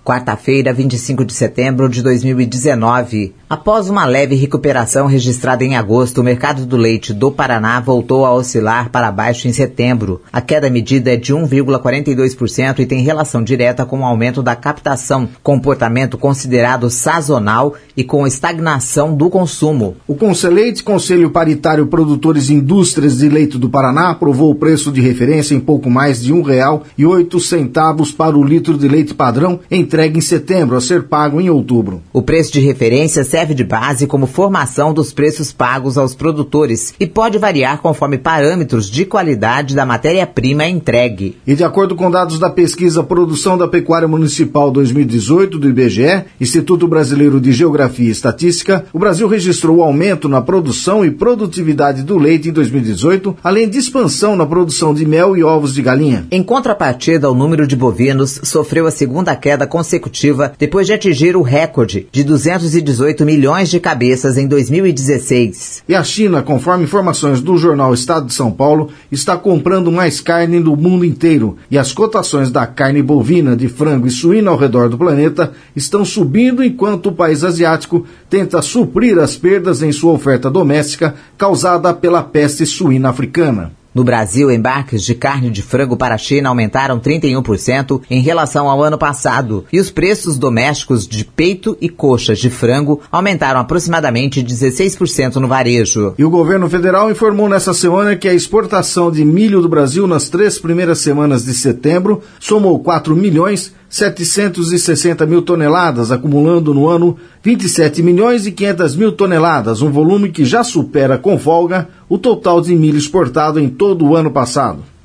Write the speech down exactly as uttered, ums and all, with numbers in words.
quarta-feira, vinte e cinco de setembro de dois mil e dezenove. Após uma leve recuperação registrada em agosto, o mercado do leite do Paraná voltou a oscilar para baixo em setembro. A queda medida é de um vírgula quarenta e dois por cento e tem relação direta com o aumento da captação, comportamento considerado sazonal e com estagnação do consumo. O Conselheite, Conselho Paritário Produtores e Indústrias de Leite do Paraná, aprovou o preço de referência em pouco mais de um real e oito centavos para o litro de leite padrão, entregue em setembro, a ser pago em outubro. O preço de referência serve de base como formação dos preços pagos aos produtores e pode variar conforme parâmetros de qualidade da matéria-prima entregue. E de acordo com dados da pesquisa Produção da Pecuária Municipal dois mil e dezoito do I B G E, Instituto Brasileiro de Geografia e Estatística, o Brasil registrou aumento na produção e produtividade do leite em dois mil e dezoito, além de expansão na produção de mel e ovos de galinha. Em contrapartida, o número de bovinos sofreu a segunda queda consecutiva depois de atingir o recorde de duzentos e dezoito milhões de cabeças em dois mil e dezesseis. E a China, conforme informações do jornal Estado de São Paulo, está comprando mais carne do mundo inteiro e as cotações da carne bovina, de frango e suíno ao redor do planeta estão subindo enquanto o país asiático tenta suprir as perdas em sua oferta doméstica causada pela peste suína africana. No Brasil, embarques de carne de frango para a China aumentaram trinta e um por cento em relação ao ano passado e os preços domésticos de peito e coxas de frango aumentaram aproximadamente dezesseis por cento no varejo. E o governo federal informou nessa semana que a exportação de milho do Brasil nas três primeiras semanas de setembro somou quatro milhões setecentos e sessenta mil toneladas, acumulando no ano vinte e sete milhões e quinhentas mil toneladas, um volume que já supera com folga o total de milho exportado em todo o ano passado.